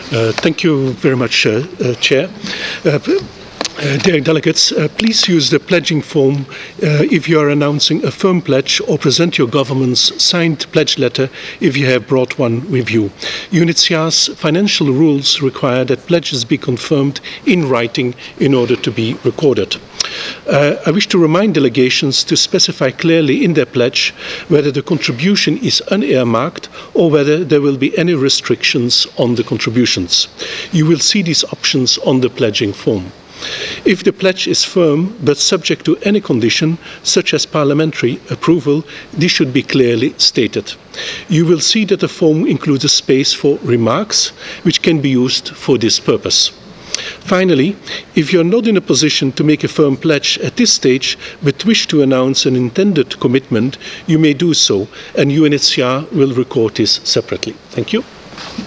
Thank you very much, Chair. Dear delegates, please use the pledging form if you are announcing a firm pledge, or present your government's signed pledge letter if you have brought one with you. UNHCR's financial rules require that pledges be confirmed in writing in order to be recorded. I wish to remind delegations to specify clearly in their pledge whether the contribution is unearmarked or whether there will be any restrictions on the contributions. You will see these options on the pledging form. If the pledge is firm but subject to any condition, such as parliamentary approval, this should be clearly stated. You will see that the form includes a space for remarks, which can be used for this purpose. Finally, if you are not in a position to make a firm pledge at this stage but wish to announce an intended commitment, you may do so, and UNHCR will record this separately. Thank you.